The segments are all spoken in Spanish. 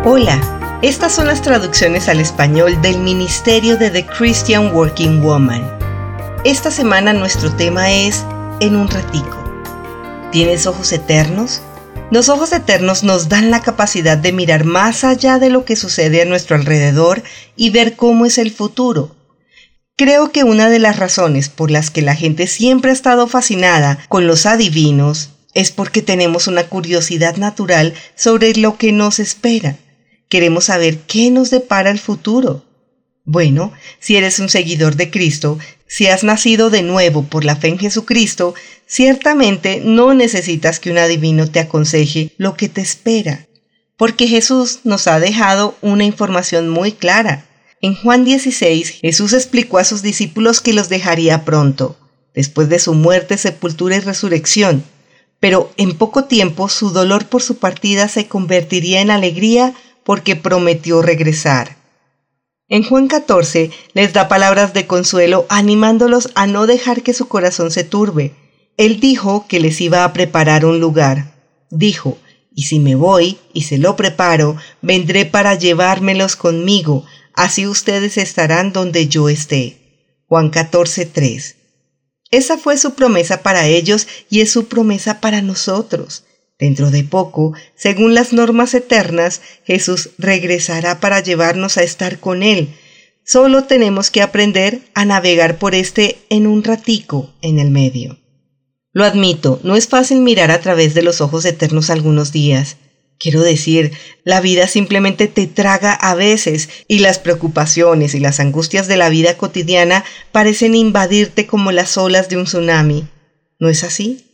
Hola, estas son las traducciones al español del Ministerio de The Christian Working Woman. Esta semana nuestro tema es En un ratico. ¿Tienes ojos eternos? Los ojos eternos nos dan la capacidad de mirar más allá de lo que sucede a nuestro alrededor y ver cómo es el futuro. Creo que una de las razones por las que la gente siempre ha estado fascinada con los adivinos es porque tenemos una curiosidad natural sobre lo que nos espera. Queremos saber qué nos depara el futuro. Bueno, si eres un seguidor de Cristo, si has nacido de nuevo por la fe en Jesucristo, ciertamente no necesitas que un adivino te aconseje lo que te espera, porque Jesús nos ha dejado una información muy clara. En Juan 16, Jesús explicó a sus discípulos que los dejaría pronto, después de su muerte, sepultura y resurrección, pero en poco tiempo su dolor por su partida se convertiría en alegría porque prometió regresar. En Juan 14 les da palabras de consuelo animándolos a no dejar que su corazón se turbe. Él dijo que les iba a preparar un lugar. Dijo, y si me voy y se lo preparo, vendré para llevármelos conmigo, así ustedes estarán donde yo esté. Juan 14:3. Esa fue su promesa para ellos y es su promesa para nosotros. Dentro de poco, según las normas eternas, Jesús regresará para llevarnos a estar con Él. Solo tenemos que aprender a navegar por en un ratico en el medio. Lo admito, no es fácil mirar a través de los ojos eternos algunos días. Quiero decir, la vida simplemente te traga a veces y las preocupaciones y las angustias de la vida cotidiana parecen invadirte como las olas de un tsunami. ¿No es así?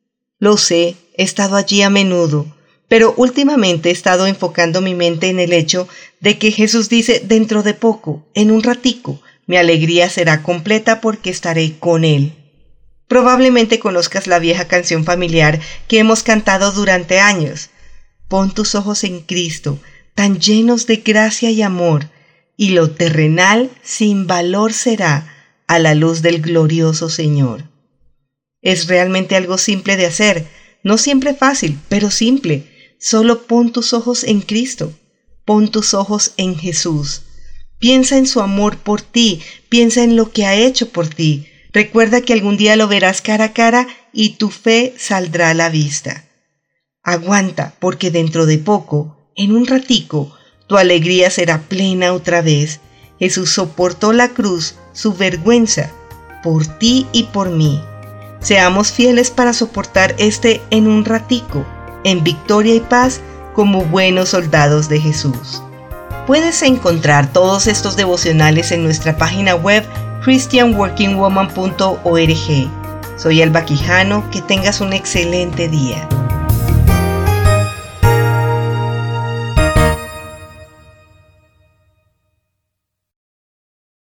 Lo sé, he estado allí a menudo, pero últimamente he estado enfocando mi mente en el hecho de que Jesús dice dentro de poco, en un ratico, mi alegría será completa porque estaré con Él. Probablemente conozcas la vieja canción familiar que hemos cantado durante años. Pon tus ojos en Cristo, tan llenos de gracia y amor, y lo terrenal sin valor será a la luz del glorioso Señor. Es realmente algo simple de hacer, no siempre fácil, pero simple. Solo pon tus ojos en Cristo, pon tus ojos en Jesús. Piensa en su amor por ti, piensa en lo que ha hecho por ti. Recuerda que algún día lo verás cara a cara y tu fe saldrá a la vista. Aguanta, porque dentro de poco, en un ratico, tu alegría será plena otra vez. Jesús soportó la cruz, su vergüenza, por ti y por mí. Seamos fieles para soportar en un ratico, en victoria y paz, como buenos soldados de Jesús. Puedes encontrar todos estos devocionales en nuestra página web christianworkingwoman.org. Soy Elba Quijano, que tengas un excelente día.